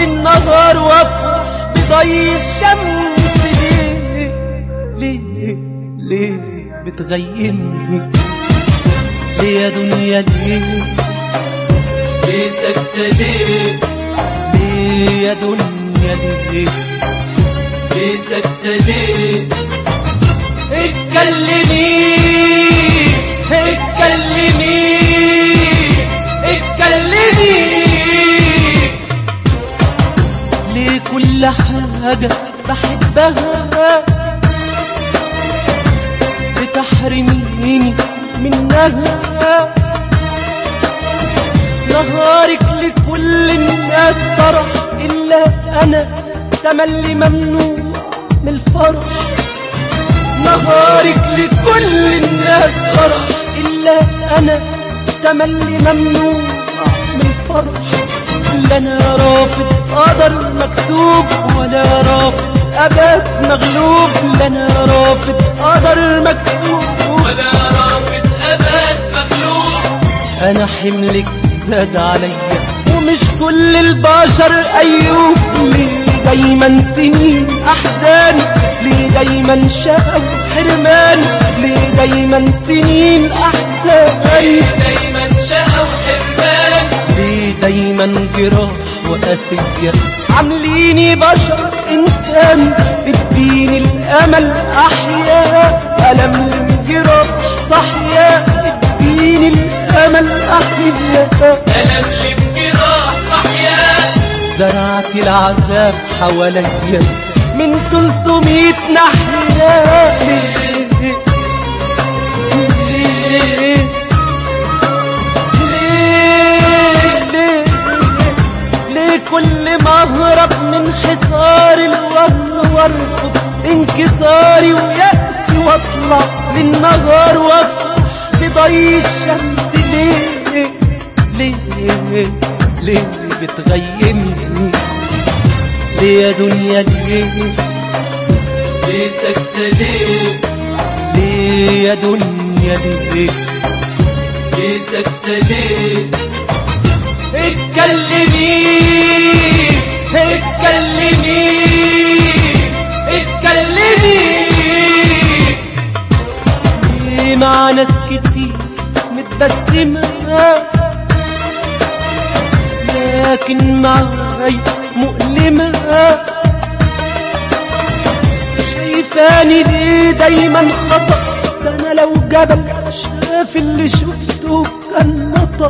للنهار وافرح بضي الشمس. ليه بتغيمني؟ ليه يا دنيا ليه ساكتة ليه يا دنيا ليه ساكتة ليه؟ اتكلمي ليه كل حاجة بحبها بتحرميني منها؟ نهارك لكل الناس طرح إلا أنا تملي ممنوع من الفرح. نهارك لكل الناس طرح إلا أنا تملي ممنوع من الفرح. لا أنا رافض قدر مكتوب ولا رافض أبد مغلوب. لا أنا رافض قدر مكتوب ولا رافض أبد مغلوب. أنا حملك زاد عليا ومش كل البشر أيوب. ليه دايما سنين أحزان؟ ليه دايما شقا وحرمان؟ ليه دايما سنين أحزان؟ ليه دايما شقا وحرمان؟ ليه دايما جراح وقاسية عامليني بشر إنسان؟ اديني الأمل أحياء ألم الجراح صحيا. اديني الأمل أحياء ألم الجراح صحيا. زرعت العذاب حواليا من 300 ناحية. ليه كل ما اهرب من حصار الوهم وارفض انكساري ويأسي واطلع للنهار وافرح بضي الشمس؟ ليه بتغيمني؟ ليه يا دنيا ليه ساكتة ليه يا دنيا ليه ساكتة ليه؟ اتكلمي ليه مع ناس كتير متبسمة لكن معاي مؤلمة؟ شايفاني ليه دايما خطأ؟ ده انا لو جبل شاف اللي شفته كان نطق.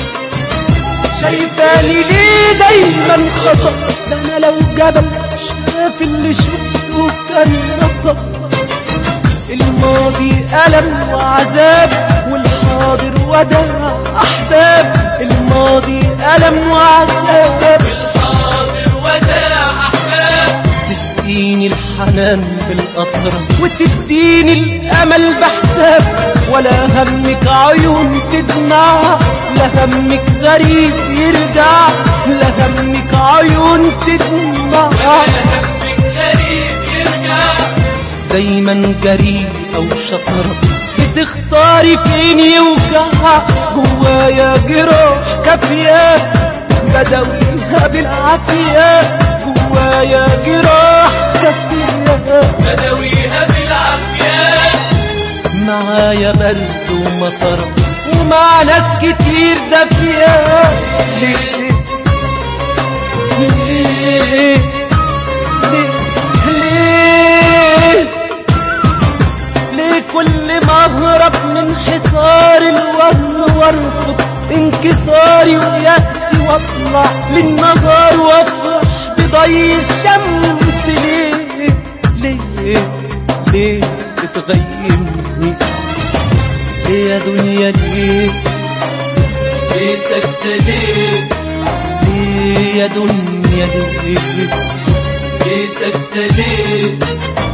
شايفاني ليه دايما خطأ؟ ده انا لو جبل شاف اللي شفته كان نطق. الماضي ألم وعذاب والحاضر وداع أحباب. الماضي ألم وعذاب والحاضر وداع أحباب. تسقيني الحنان بالقطرة وتديني الأمل بحساب. ولا همك عيون تدمع، لا همك غريب يرجع. لا همك عيون تدمع، ولا همك غريب يرجع. دايما جريء أو شطرة بتختاري فين يوجع. جوايا جراح كافية بداويها بالعافية. جوايا جراح كافية بداويها بالعافية. معايا برد ومطرة ومع ناس كتير دافية. ليه كل ما اهرب من حصار الوهم وارفض انكساري ويأسي واطلع للنهار وافرح بضي الشمس؟ ليه بتغيمني؟ ليه يا دنيا ليه ساكتة ليه يا دنيا ليه ساكتة ليه؟